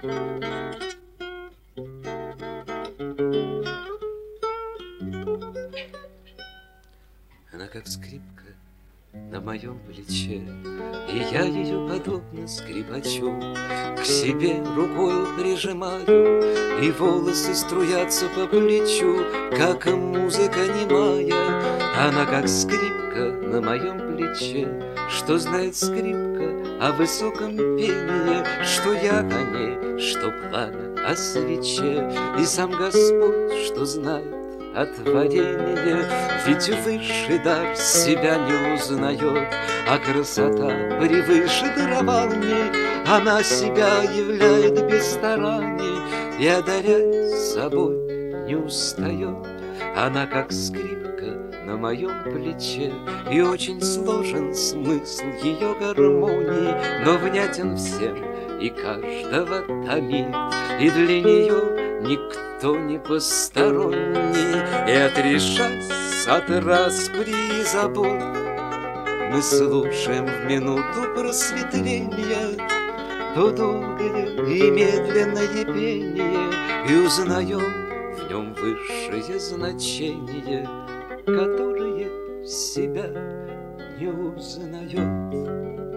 Она как скрипка на моем плече, и я ее, подобно скрипачу, к себе рукою прижимаю, и волосы струятся по плечу, как музыка немая. Она как скрипка на моем плече, что знает скрипка о высоком пении, что я о ней, что пламя о свече, и сам Господь, что знает о творении, ведь высший дар себя не узнает, а красота превыше дарований. Она себя являет без стараний и одаряет собой не устает. Она как скрипка на моем плече, и очень сложен смысл ее гармонии, но внятен всем и каждого томит, и для нее никто не посторонний. И отрешаясь от распри и забот, мы слушаем в минуту просветления то долгое и медленное пение, и узнаем в нем высшее значение, которое себя не узнает.